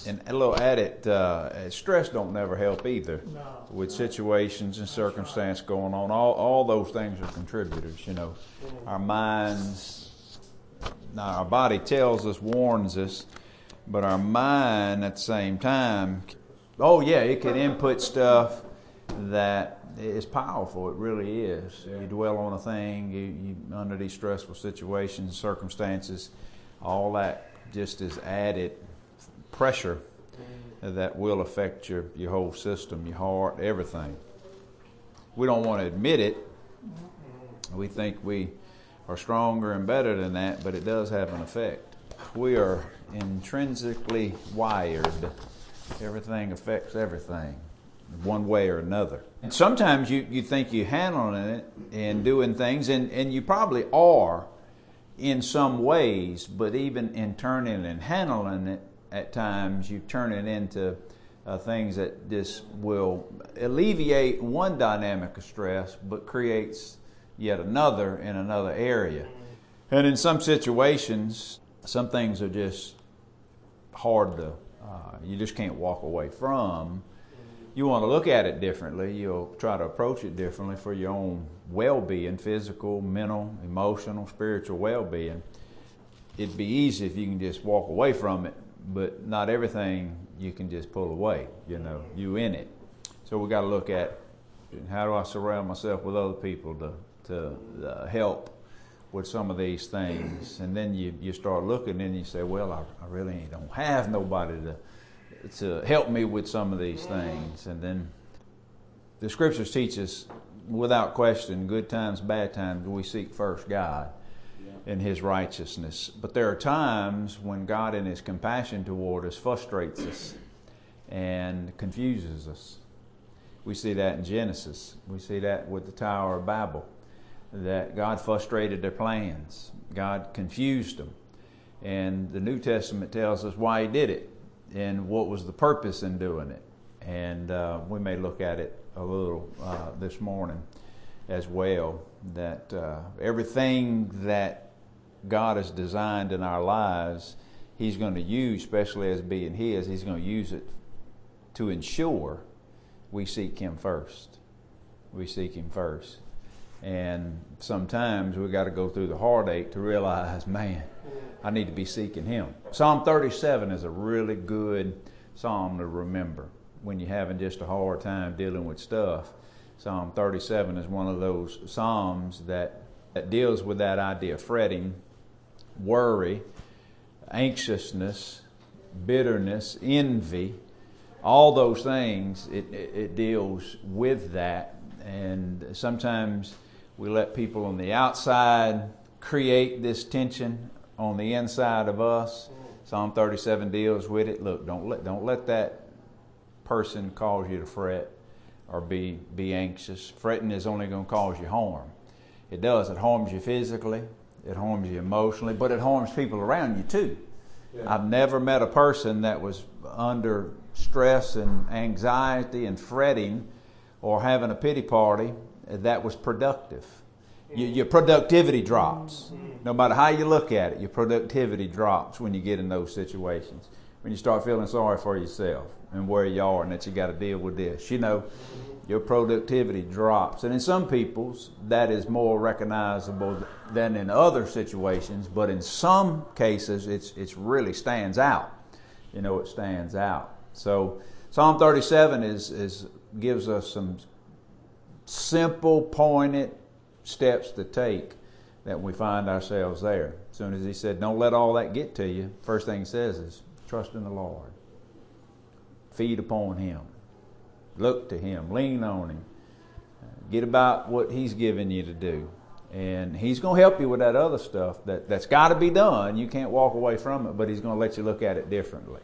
And a little added, stress don't never help either. No. With situations and circumstance going on, all those things are contributors. Our minds, now our body tells us, warns us, but our mind at the same time, it can input stuff that is powerful. It really is. You dwell on a thing, you under these stressful situations, circumstances, all that just is added pressure that will affect your whole system, your heart, everything. We don't want to admit it. We think we are stronger and better than that, but it does have an effect. We are intrinsically wired. Everything affects everything, one way or another. And sometimes you think you're handling it and doing things, and you probably are in some ways, but even in turning and handling it, at times you turn it into things that just will alleviate one dynamic of stress, but creates yet another in another area. And in some situations, some things are just hard to, you just can't walk away from. You want to look at it differently. You'll try to approach it differently for your own well-being, physical, mental, emotional, spiritual well-being. It'd be easy if you can just walk away from it, but not everything you can just pull away, you in it. So we got to look at how do I surround myself with other people to help with some of these things. And then you start looking and you say, well, I really don't have nobody to help me with some of these things. And then the scriptures teach us, without question, good times, bad times, we seek first God in His righteousness. But there are times when God in His compassion toward us frustrates us and confuses us. We see that in Genesis. We see that with the Tower of Babel, that God frustrated their plans. God confused them. And the New Testament tells us why He did it and what was the purpose in doing it. And we may look at it a little this morning as well, that everything that God has designed in our lives, He's going to use, especially as being His, He's going to use it to ensure we seek Him first. We seek Him first. And sometimes we got to go through the heartache to realize, man, I need to be seeking Him. Psalm 37 is a really good psalm to remember when you're having just a hard time dealing with stuff. Psalm 37 is one of those psalms that deals with that idea of fretting, worry, anxiousness, bitterness, envy, all those things. It deals with that. And sometimes we let people on the outside create this tension on the inside of us. Psalm 37 deals with it. Look, don't let that person cause you to fret or be anxious. Fretting is only going to cause you harm. It does. It harms you physically. It harms you emotionally, but it harms people around you too. Yeah. I've never met a person that was under stress and anxiety and fretting or having a pity party that was productive. Your productivity drops. No matter how you look at it, your productivity drops when you get in those situations. When you start feeling sorry for yourself and where you are and that you got to deal with this, your productivity drops. And in some people's, that is more recognizable than in other situations, but in some cases, it's really stands out. It stands out. So Psalm 37 gives us some simple, pointed steps to take that we find ourselves there. As soon as he said, don't let all that get to you, first thing he says is, trust in the Lord. Feed upon Him. Look to Him. Lean on Him. Get about what He's given you to do. And He's going to help you with that other stuff that's got to be done. You can't walk away from it, but He's going to let you look at it differently.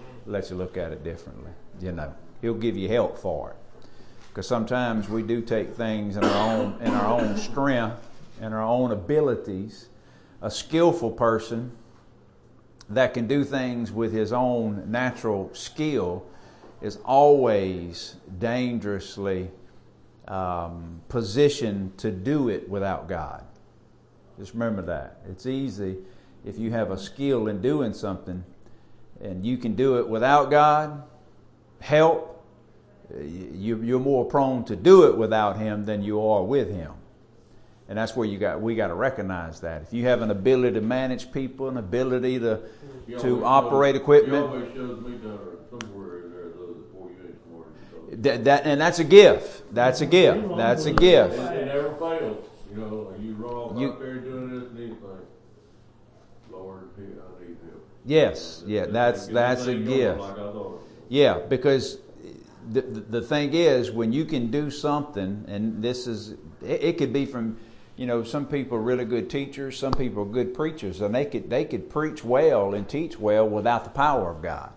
He'll give you help for it. Because sometimes we do take things in our own strength and our own abilities. A skillful person that can do things with his own natural skill is always dangerously positioned to do it without God. Just remember that. It's easy if you have a skill in doing something and you can do it without God, help, you're more prone to do it without Him than you are with Him. And that's where we got to recognize that. If you have an ability to manage people, an ability to operate equipment, He always shows me somewhere in there before you ain't smart. and that's a gift. That's a gift. That's a gift. It never fails. You know, you run off out there doing this and these things. Lord, I need help. Yes, yeah, that's a gift. Yeah, because the thing is, when you can do something, and it could be from, some people are really good teachers, some people are good preachers, and they could preach well and teach well without the power of God.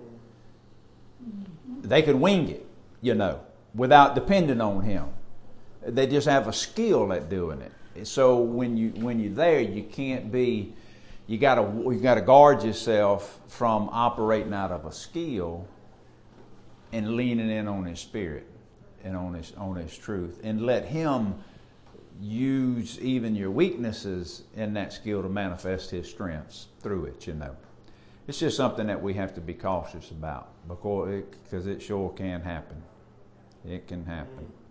They could wing it, without depending on Him. They just have a skill at doing it. So when you're there, you can't be. You gotta guard yourself from operating out of a skill and leaning in on His Spirit and on His truth, and let Him use even your weaknesses in that skill to manifest His strengths through it. It's just something that we have to be cautious about because it sure can happen. It can happen.